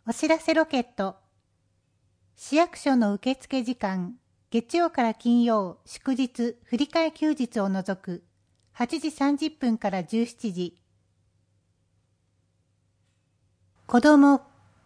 お知らせロケット。市役所の受付時間、月曜から金曜、祝日、振り替え休日を除く、8時30分から17時。子供。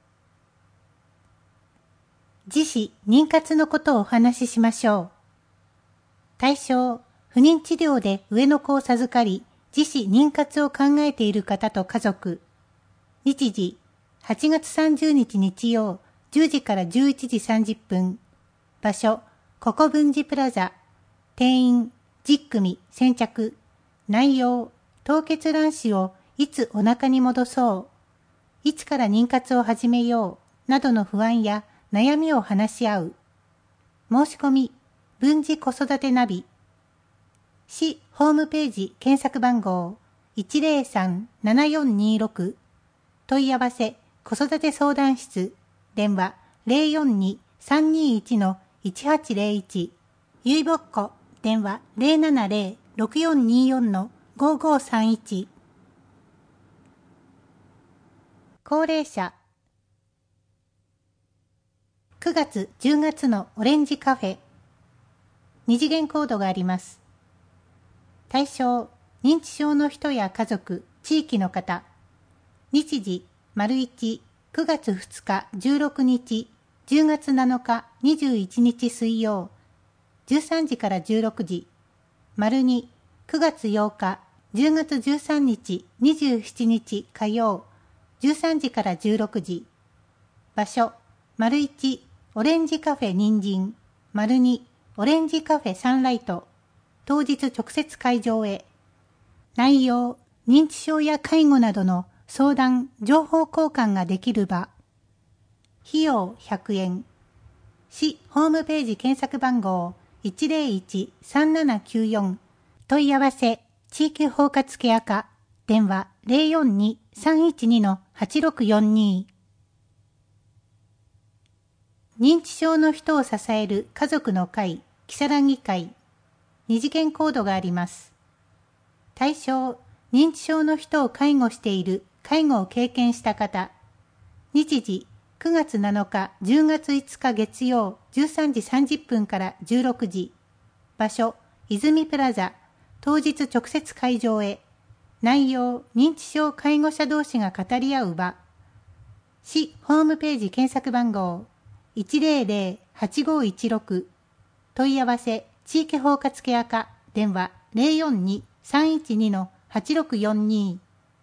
自死、妊活のことをお話ししましょう。対象、不妊治療で上の子を授かり、自死、妊活を考えている方と家族。日時、8月30日日曜、10時から11時30分。場所、ココブンジプラザ。定員、10組、先着。内容、凍結卵子をいつお腹に戻そう。いつから妊活を始めよう。などの不安や悩みを話し合う。申し込み、分児子育てナビ。市ホームページ検索番号 103-7426。問い合わせ、子育て相談室。電話 042-321-1801。ゆいぼっこ。電話 070-6424-5531。高齢者。9月、10月のオレンジカフェ。二次元コードがあります。対象、認知症の人や家族、地域の方。日時、1、9月2日、16日、10月7日、21日水曜、13時から16時。2、9月8日、10月13日、27日火曜、13時から16時。場所、1、オレンジカフェ人参。2、オレンジカフェサンライト。当日直接会場へ。内容、認知症や介護などの相談、情報交換ができる場。費用100円。市ホームページ検索番号 101-3794。問い合わせ、地域包括ケア課。電話 042-312-8642。認知症の人を支える家族の会、きさらぎ会。二次元コードがあります。対象、認知症の人を介護している介護を経験した方。日時、9月7日、10月5日月曜、13時30分から16時。場所、泉プラザ。当日直接会場へ。内容、認知症介護者同士が語り合う場。市ホームページ検索番号 100-8516。問い合わせ、地域包括ケア課。電話 042-312-8642。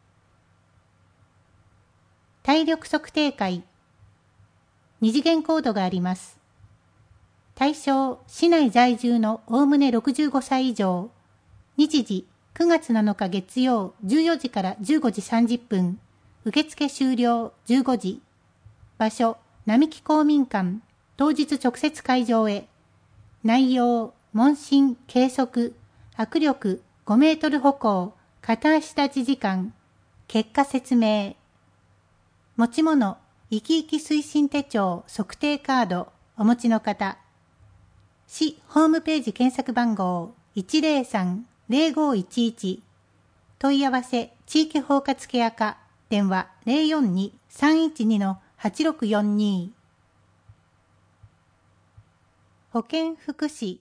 体力測定会。二次元コードがあります。対象、市内在住のおおむね65歳以上。日時、9月7日月曜、14時から15時30分。受付終了、15時。場所、並木公民館。当日直接会場へ。内容、問診、計測、握力、5メートル歩行、片足立ち時間。結果説明。持ち物、生き生き推進手帳、測定カード、お持ちの方。市ホームページ検索番号 103-0511。問い合わせ、地域包括ケア課。電話 042-312-8642。保健福祉。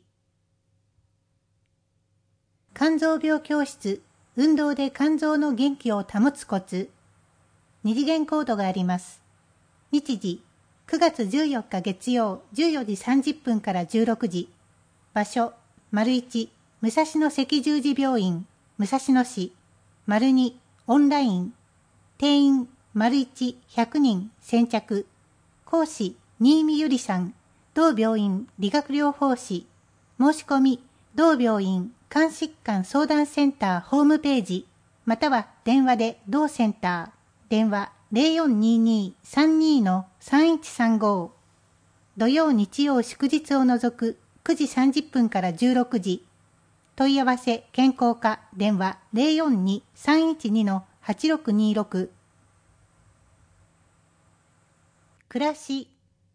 肝臓病教室、運動で肝臓の元気を保つコツ。二次元コードがあります。日時、9月14日月曜、14時30分から16時。場所、1、武蔵野赤十字病院、武蔵野市。2、オンライン。定員、1、100人、先着。講師、新見ゆりさん。同病院理学療法士。申し込み、同病院肝疾患相談センターホームページ、または電話で同センター。電話 0422-32-3135。土曜日曜祝日を除く9時30分から16時。問い合わせ健康課。電話 042-312-8626。暮らし。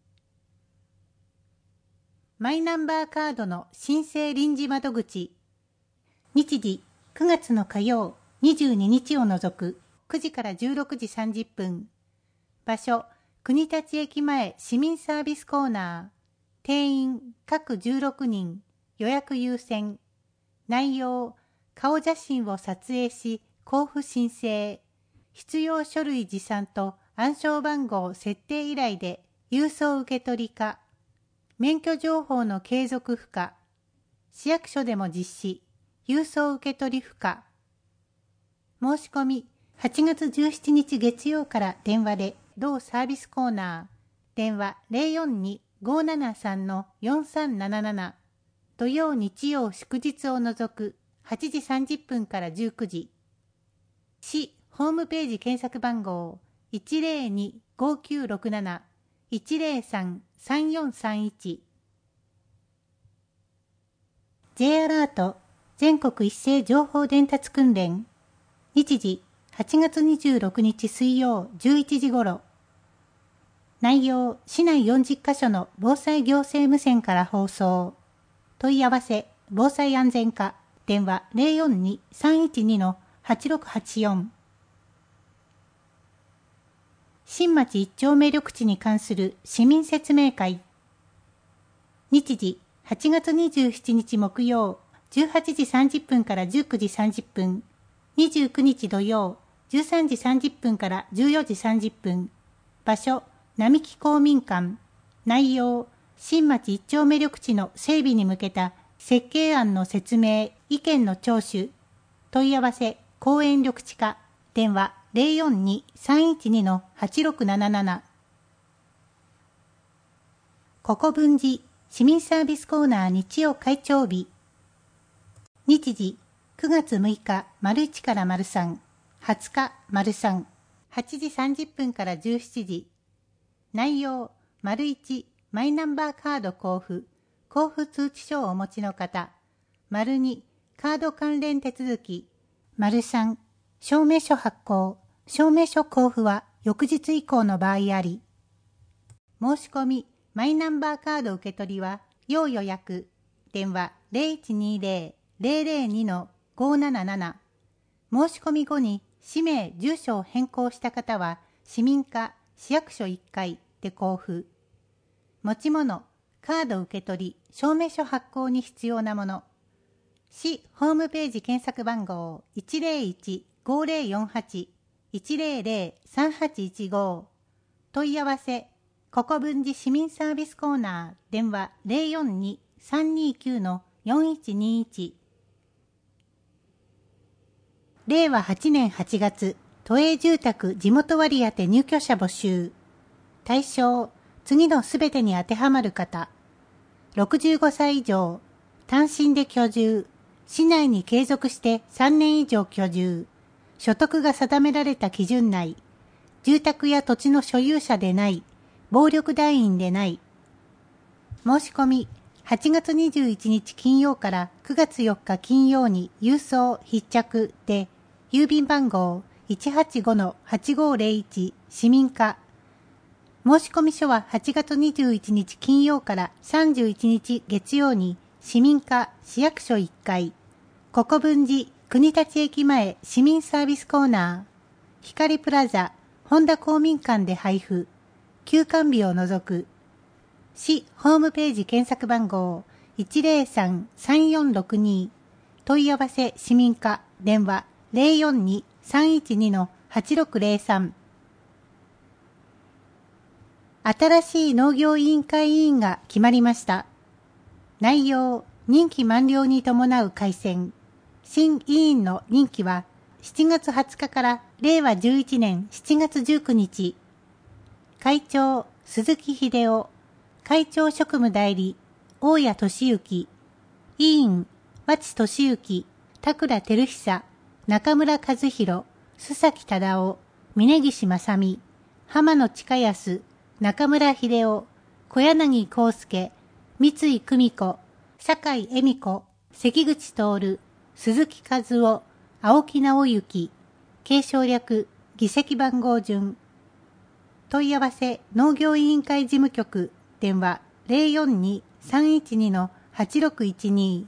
マイナンバーカードの申請臨時窓口。日時9月の火曜22日を除く9時から16時30分。場所国立駅前市民サービスコーナー、定員各16人、予約優先。内容、顔写真を撮影し、交付申請。必要書類持参と暗証番号設定依頼で郵送受取可。免許情報の継続不可。市役所でも実施。郵送受取不可。申し込み、8月17日月曜から電話で同サービスコーナー、電話042-573-4377、土曜日曜祝日を除く8時30分から19時。市ホームページ検索番号 102-5967-103-3431。J アラート全国一斉情報伝達訓練。日時8月26日水曜11時頃。内容、市内40カ所の防災行政無線から放送。問い合わせ、防災安全課、電話042-312-8684。新町一丁目緑地に関する市民説明会。日時、8月27日木曜、18時30分から19時30分。29日土曜、13時30分から14時30分。場所、並木公民館。内容、新町一丁目緑地の整備に向けた設計案の説明、意見の聴取。問い合わせ、公園緑地課。電話042-312-8677。国分寺市民サービスコーナー日曜会長日。日時、9月6日、1から3、20日、3、8時30分から17時。内容、1、マイナンバーカード交付通知書をお持ちの方。2、カード関連手続き。3、証明書発行。証明書交付は翌日以降の場合あり。申し込み、マイナンバーカード受け取りは、要予約。電話0120-002-577。申し込み後に氏名、住所を変更した方は、市民課、市役所1階で交付。持ち物、カード受け取り、証明書発行に必要なもの。市ホームページ検索番号 101-5048-100-3815。問い合わせ、国分寺市民サービスコーナー、電話042-329-4121。令和8年8月、都営住宅地元割当入居者募集。対象、次のすべてに当てはまる方。65歳以上、単身で居住、市内に継続して3年以上居住、所得が定められた基準内、住宅や土地の所有者でない、暴力団員でない。申し込み、8月21日金曜から9月4日金曜に郵送必着で、郵便番号 185-8501 市民課。申し込み書は8月21日金曜から31日月曜に市民課市役所1階、国分寺国立駅前市民サービスコーナー、光プラザ本田公民館で配布。休館日を除く。市ホームページ検索番号 103-3462。問い合わせ市民課電話042-312-8603。新しい農業委員会委員が決まりました。内容、任期満了に伴う改選。新委員の任期は7月20日から令和11年7月19日。会長、鈴木秀夫。会長職務代理、大谷俊之。委員、和知俊之、田倉照久、中村和弘、須崎忠夫、峯岸正美、浜野親康、中村秀夫、小柳康介、三井久美子、酒井恵美子、関口徹、鈴木和夫、青木直之。継承略、議席番号順。問い合わせ農業委員会事務局電話042-312-8612。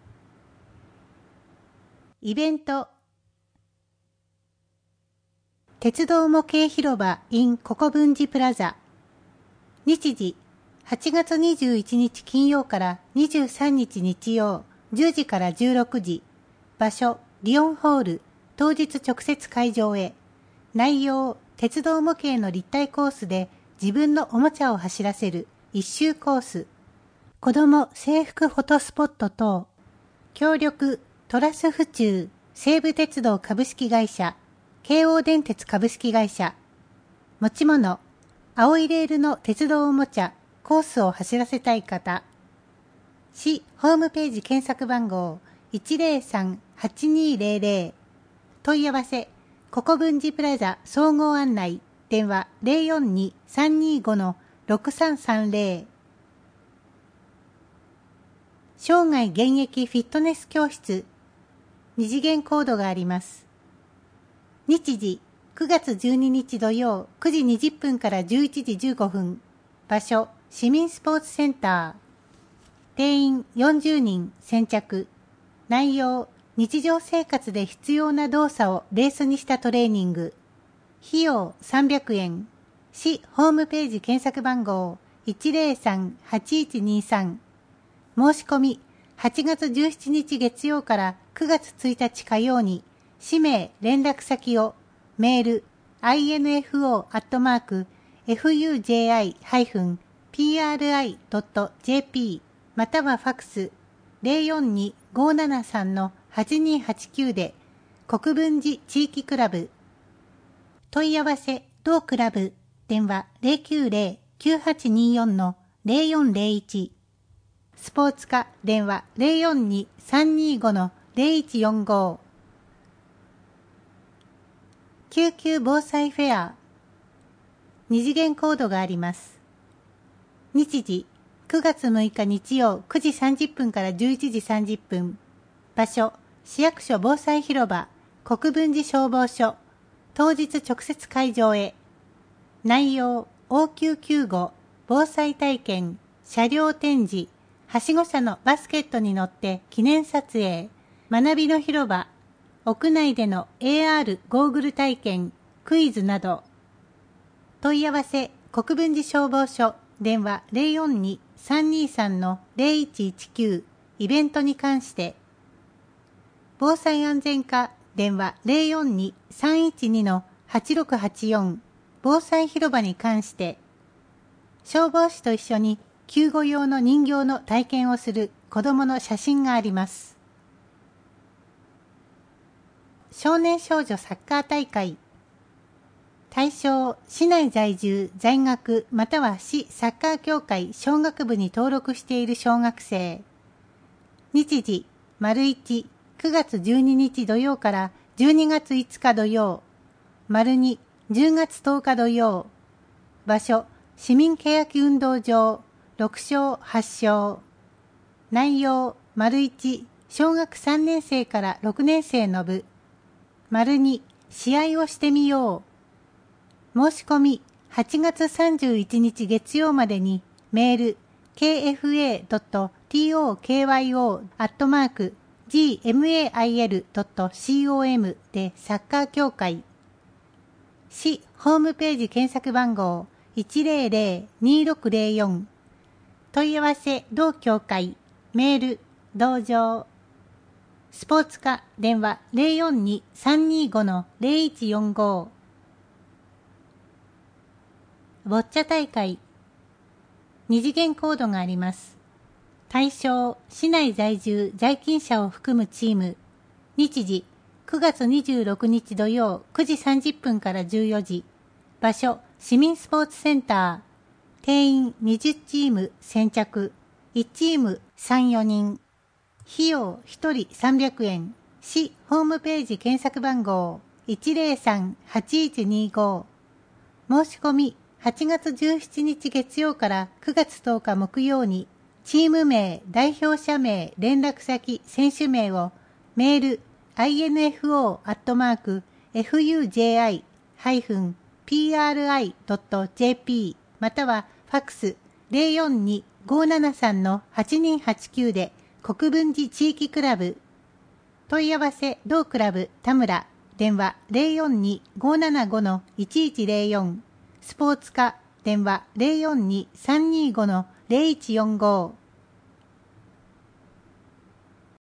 イベント鉄道模型広場 in 国分寺プラザ。日時、8月21日金曜から23日日曜、10時から16時。場所、リオンホール、当日直接会場へ。内容、鉄道模型の立体コースで自分のおもちゃを走らせる一周コース。子供制服フォトスポット等。協力、トラス府中、西武鉄道株式会社、京王電鉄株式会社。持ち物、青いレールの鉄道おもちゃ、コースを走らせたい方。市ホームページ検索番号 103-8200。問い合わせ、国分寺プラザ総合案内、電話 042-325-6330。生涯現役フィットネス教室。二次元コードがあります。日時、9月12日土曜9時20分から11時15分。場所、市民スポーツセンター。定員40人先着。内容、日常生活で必要な動作をベースにしたトレーニング。費用300円。市ホームページ検索番号 103-8123。申し込み、8月17日月曜から9月1日火曜に、氏名、連絡先を、メール、info@fuji-pri.jp またはファクス 042-573-8289 で、国分寺地域クラブ。問い合わせ、同クラブ、電話 090-9824-0401。スポーツ課、電話 042-325-0145。救急防災フェア。二次元コードがあります。日時、9月6日日曜9時30分から11時30分。場所、市役所防災広場、国分寺消防署。当日直接会場へ。内容、応急救護、防災体験、車両展示、はしご車のバスケットに乗って記念撮影、学びの広場、屋内での AR ゴーグル体験、クイズなど。問い合わせ、国分寺消防署、電話 042-323-0119、イベントに関して。防災安全課、電話 042-312-8684、防災広場に関して。消防士と一緒に救護用の人形の体験をする子供の写真があります。少年少女サッカー大会。対象、市内在住、在学、または市サッカー協会小学部に登録している小学生。日時、丸1、9月12日土曜から12月5日土曜。丸2、10月10日土曜。場所、市民欅運動場、6勝8勝。内容、丸1、小学3年生から6年生の部。丸2、試合をしてみよう。申し込み、8月31日月曜までに、メール、kfa.tokyo@gmail.com でサッカー協会。市ホームページ検索番号、100-2604。問い合わせ、同協会。メール、同場。スポーツ課、電話 042-325-0145。ボッチャ大会。二次元コードがあります。対象、市内在住、在勤者を含むチーム。日時、9月26日土曜9時30分から14時。場所、市民スポーツセンター。定員20チーム先着。1チーム3、4人。費用1人300円。市ホームページ検索番号 103-8125。申し込み8月17日月曜から9月10日木曜に、チーム名、代表者名、連絡先、選手名をメール info@fuji-pri.jp またはファクス 042-573-8289 で国分寺地域クラブ。問い合わせ同クラブ田村電話042-575-1104、スポーツ課電話042-325-0145